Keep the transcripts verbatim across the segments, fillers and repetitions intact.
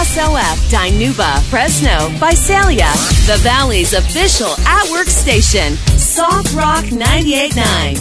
S O F, Dinuba, Fresno, Visalia, the Valley's official at-work station, Soft Rock ninety-eight point nine.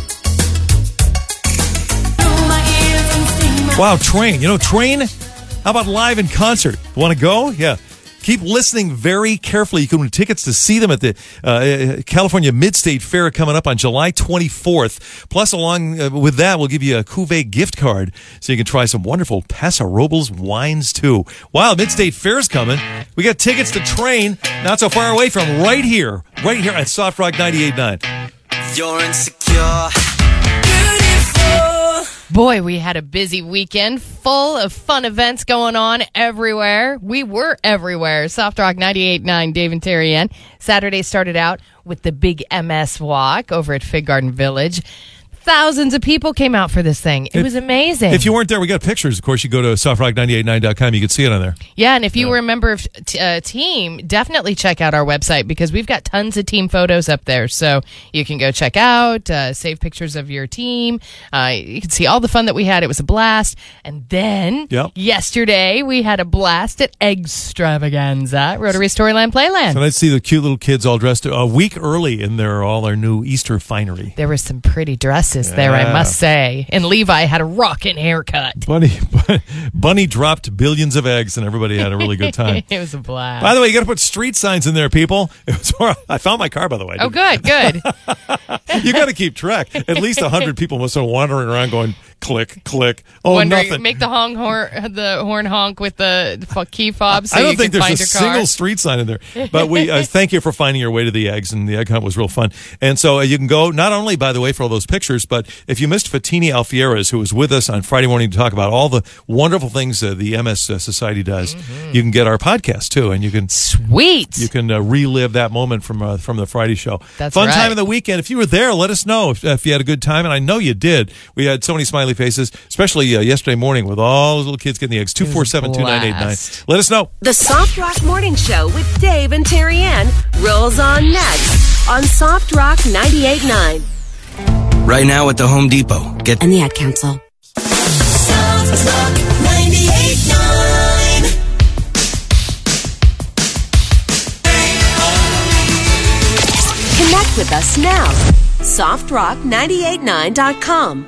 Wow, Train. You know, Train, how about live in concert? Want to go? Yeah. Keep listening very carefully. You can win tickets to see them at the uh, California Mid-State Fair coming up on July twenty-fourth. Plus, along uh, with that, we'll give you a Cuvée gift card so you can try some wonderful Paso Robles wines, too. Wow, Mid-State Fair's coming. We got tickets to Train, not so far away from right here, right here at Soft Rock ninety-eight point nine. You're insecure. Boy, we had a busy weekend full of fun events going on everywhere. We were everywhere. Soft Rock ninety-eight point nine, Dave and Terry Ann. Saturday started out with the big M S Walk over at Fig Garden Village. Thousands of people came out for this thing. It if, was amazing. If you weren't there, we got pictures. Of course, you go to soft rock ninety-eight point nine dot com. You can see it on there. Yeah, and if you yeah. were a member of t- uh, team, definitely check out our website because we've got tons of team photos up there. So you can go check out, uh, save pictures of your team. Uh, you can see all the fun that we had. It was a blast. And then yep. yesterday, we had a blast at Extravaganza, Rotary Storyland Playland. So I'd see the cute little kids all dressed a week early in their all their new Easter finery. There were some pretty dresses. Yeah. There, I must say. And Levi had a rockin' haircut. Bunny, Bunny dropped billions of eggs, and everybody had a really good time. It was a blast. By the way, you got to put street signs in there, people. It was, I found my car, by the way. Oh, good, good. You got to keep track. At least a hundred people must have been wandering around going click, click. Oh, Wondering, nothing. Make the honk horn, the horn honk with the key fob. So I don't you think can there's find a your single car. street sign in there. But we uh, thank you for finding your way to the eggs, and the egg hunt was real fun. And so uh, you can go not only, by the way, for all those pictures, but if you missed Fatini Alfieres, who was with us on Friday morning to talk about all the wonderful things uh, the M S uh, Society does, mm-hmm. you can get our podcast too, and you can sweet you can uh, relive that moment from uh, from the Friday show. That's fun right. time of the weekend. If you were there, let us know if, if you had a good time, and I know you did. We had so many smiley faces, especially uh, yesterday morning with all those little kids getting the eggs. two four seven, two nine eight nine. Let us know. The Soft Rock Morning Show with Dave and Terry Ann rolls on next on Soft Rock ninety-eight point nine. Right now at the Home Depot. Get and the ad council. Soft Rock ninety-eight point nine. Connect with us now. soft rock nine eight nine dot com.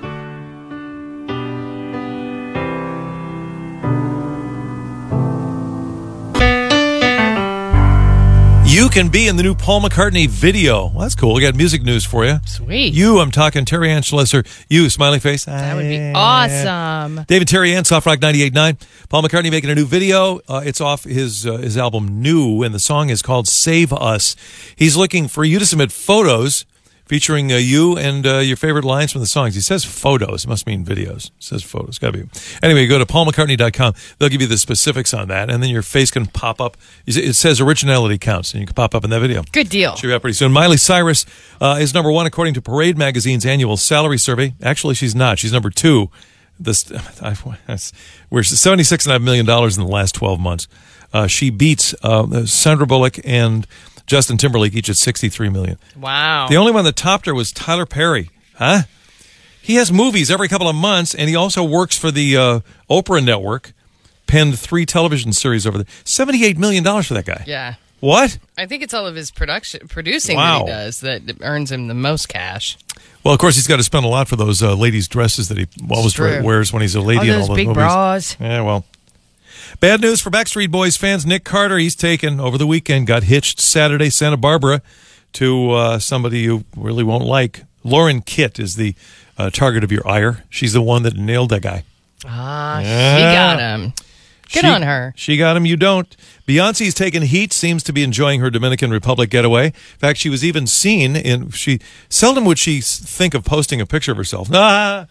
You can be in the new Paul McCartney video. Well, that's cool. We got music news for you. Sweet. You, I'm talking Terry Ann Schlesser. You, smiley face. That would be awesome. David Terry Ann, Soft Rock ninety-eight point nine. Paul McCartney making a new video. Uh, it's off his uh, his album New, and the song is called Save Us. He's looking for you to submit photos featuring uh, you and uh, your favorite lines from the songs. He says photos. It must mean videos. It says photos. Got to be. Anyway, go to paul mccartney dot com. They'll give you the specifics on that, and then your face can pop up. It says originality counts, and you can pop up in that video. Good deal. Should be out pretty soon. Miley Cyrus uh, is number one according to Parade Magazine's annual salary survey. Actually, she's not. She's number two. This we're seventy-six and a half million dollars in the last twelve months. Uh, she beats uh, Sandra Bullock and Justin Timberlake, each at sixty-three million dollars. Wow. The only one that topped her was Tyler Perry. Huh? He has movies every couple of months, and he also works for the uh, Oprah Network, penned three television series over there. seventy-eight million dollars for that guy. Yeah. What? I think it's all of his production, producing Wow. that he does that earns him the most cash. Well, of course, he's got to spend a lot for those uh, ladies' dresses that he always true. wears when he's a lady All in all those those big movies. bras. Yeah, well. Bad news for Backstreet Boys fans. Nick Carter, he's taken over the weekend, got hitched Saturday, Santa Barbara, to uh, somebody you really won't like. Lauren Kitt is the uh, target of your ire. She's the one that nailed that guy. Ah, Yeah. she got him. Good She- on her. She got him, you don't. Beyonce's taken heat, seems to be enjoying her Dominican Republic getaway. In fact, she was even seen in, she, seldom would she s- think of posting a picture of herself. Ah!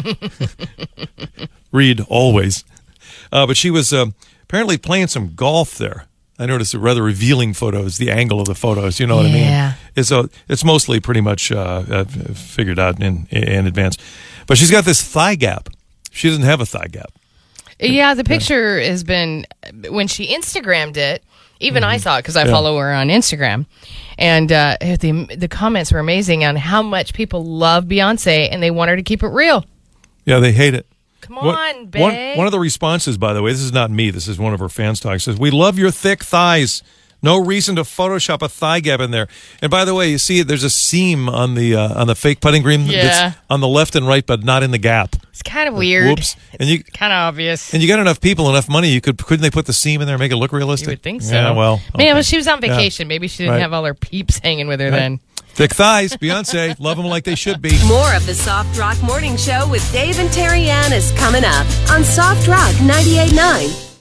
Read, always. Uh, but she was uh, apparently playing some golf there. I noticed a rather revealing photos, the angle of the photos, you know what Yeah. I mean? It's, a, it's mostly pretty much uh, uh, figured out in, in advance. But she's got this thigh gap. She doesn't have a thigh gap. Yeah, the picture has been, when she Instagrammed it, even Mm-hmm. I saw it because I Yeah. follow her on Instagram. And uh, the the comments were amazing on how much people love Beyonce and they want her to keep it real. Yeah, they hate it. Come What- on, babe. One, one of the responses, by the way, this is not me. This is one of our fans talking. Says, "We love your thick thighs. No reason to Photoshop a thigh gap in there." And by the way, you see there's a seam on the uh, on the fake putting green Yeah. that's on the left and right, but not in the gap. It's kind of weird. Whoops. And you Kind of obvious. and you got enough people, enough money. You could couldn't they put the seam in there and make it look realistic? You would think so. Yeah, well, Man, okay. well, she was on vacation. Maybe she didn't Right. have all her peeps hanging with her then. Thick thighs, Beyonce, love them like they should be. More of the Soft Rock Morning Show with Dave and Terry Ann is coming up on Soft Rock ninety-eight point nine.